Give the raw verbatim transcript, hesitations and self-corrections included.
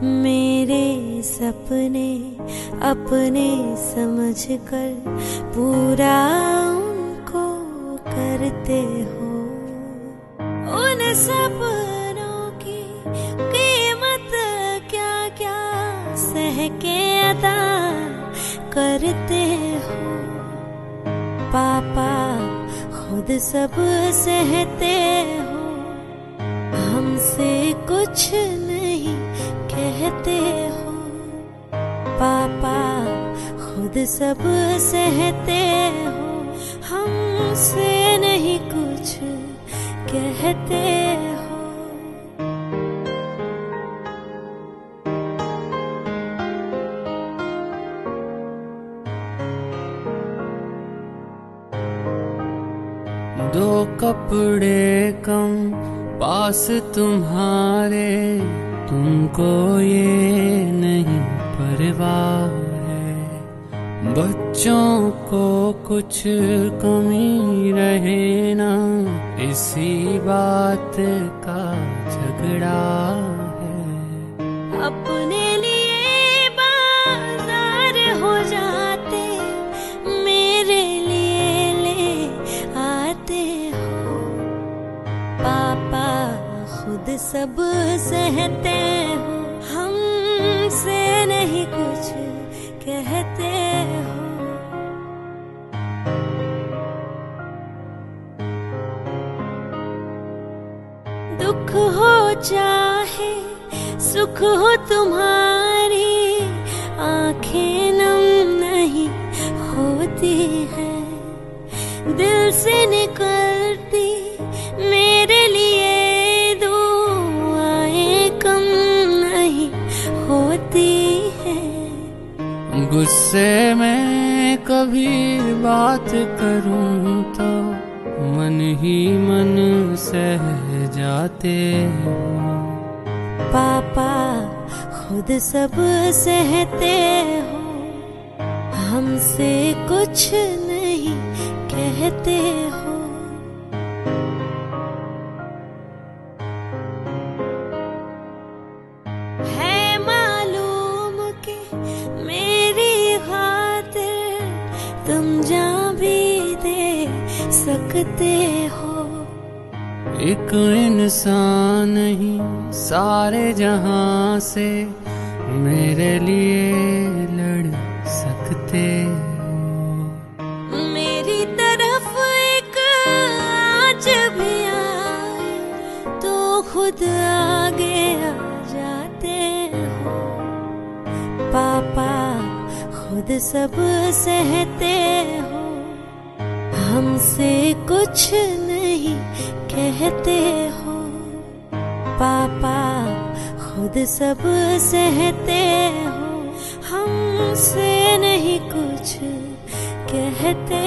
मेरे सपने अपने समझकर पूरा उनको करते हो। उन सपनों की कीमत क्या क्या सह के अदा करते हो। पापा खुद सब सहते हो, हमसे कुछ नहीं कहते हो। पापा खुद सब सहते हो, हमसे नहीं कुछ कहते हो। दो कपड़े कम पास तुम्हारे, तुमको ये नहीं परवाह है। बच्चों को कुछ कमी रहे ना, इसी बात का झगड़ा है। अपने लिए बाजार हो जाते, मेरे लिए ले आते हो। पापा खुद सब सहते हो, हमसे नहीं कुछ कहते हो। दुख हो चाहे सुख हो तुम्हारी, आंखें नम नहीं होती है। दिल से निकलती मेरे लिए दुआएं कम नहीं होती है। गुस्से में कभी बात करूं तो मन ही मन सह जाते हो। पापा खुद सब सहते हो, हमसे कुछ नहीं कहते हो। है मालूम कि मेरी खातिर तुम जान भी दे सकते हो। एक इंसान नहीं सारे जहां से मेरे लिए लड़ सकते हो। मेरी तरफ एक आँच भी आए तो खुद आगे आ जाते हो। पापा खुद सब सहते हो, हमसे कुछ नहीं कहते हो। पापा खुद सब सहते हो, हमसे नहीं कुछ कहते